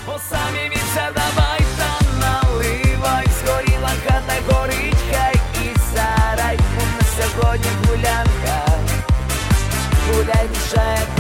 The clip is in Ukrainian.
Осамівіться, давай та наливай, згоріла хата, горить хай і сарай. У нас сьогодні гулянка, гуляй душа,